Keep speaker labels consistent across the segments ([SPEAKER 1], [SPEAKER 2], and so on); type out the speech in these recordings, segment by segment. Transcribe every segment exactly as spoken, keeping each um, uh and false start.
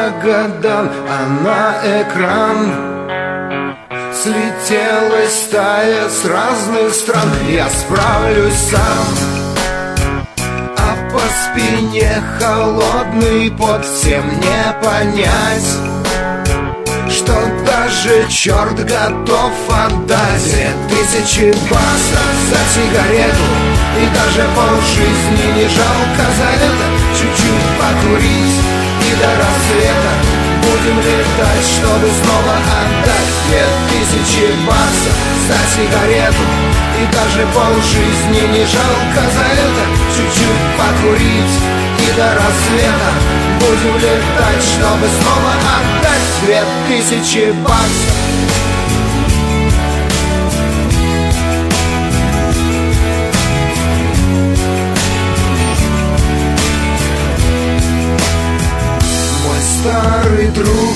[SPEAKER 1] Магадан, а на экран слетелась стая с разных стран. Я справлюсь сам, а по спине холодный пот. Всем не понять, что даже черт готов отдать две тысячи баксов за сигарету, и даже полжизни не жалко за это. Чуть-чуть покурить и до рассвета будем летать, чтобы снова отдать две тысячи баксов за сигарету, и даже полжизни не жалко за это. Чуть-чуть покурить и до рассвета будем летать, чтобы снова отдать две тысячи баксов. Старый друг,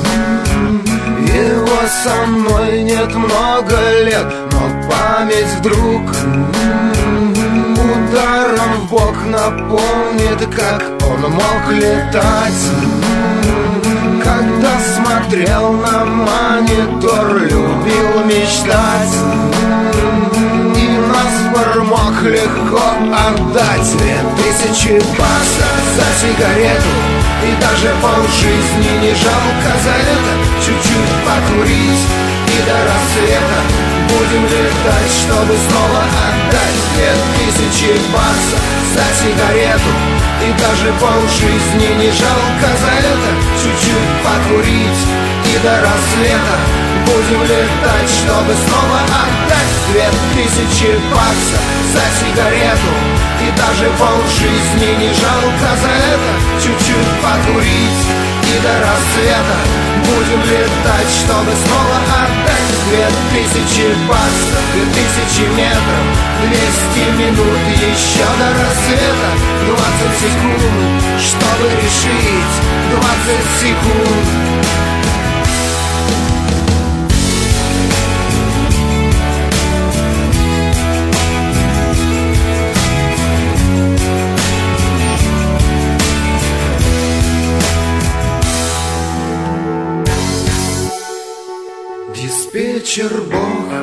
[SPEAKER 1] его со мной нет много лет, но память вдруг ударом в бок напомнит, как он мог летать. Когда смотрел на монитор, любил мечтать, и наспор мог легко отдать две тысячи баксов за сигарету, и даже полжизни не жалко за это. Чуть-чуть покурить и до рассвета будем летать, чтобы снова отдать две тысячи баксов за сигарету, и даже полжизни не жалко за это. Чуть-чуть покурить и до рассвета будем летать, чтобы снова отдать две тысячи баксов за сигарету, и даже полжизни не жалко за это. Чуть-чуть покурить и до рассвета будем летать, чтобы снова отдать две тысячи баксов. Две тысячи метров, двести минут, еще до рассвета двадцать секунд, чтобы решить, двадцать секунд. Диспетчер Бог,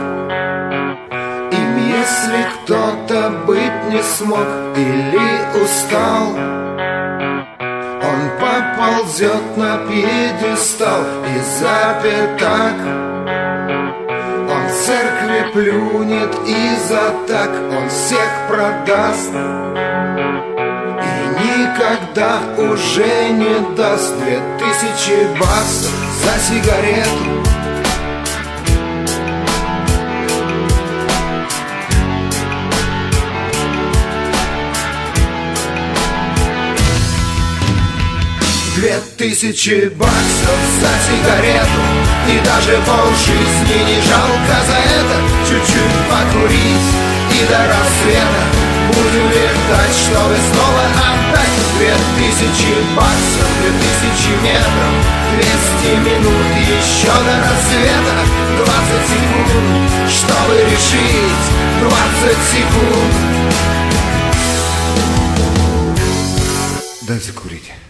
[SPEAKER 1] им если кто-то быть не смог или устал, он поползет на пьедестал из-за пятак. Он в церкви плюнет и за так он всех продаст, и никогда уже не даст две тысячи баксов за сигарету. Две тысячи баксов за сигарету, и даже полжизни не жалко за это. Чуть-чуть покурить и до рассвета будем летать, чтобы снова отдать две тысячи баксов. Две тысячи метров, двести минут, еще до рассвета двадцать секунд, чтобы решить, двадцать секунд. Дайте курить.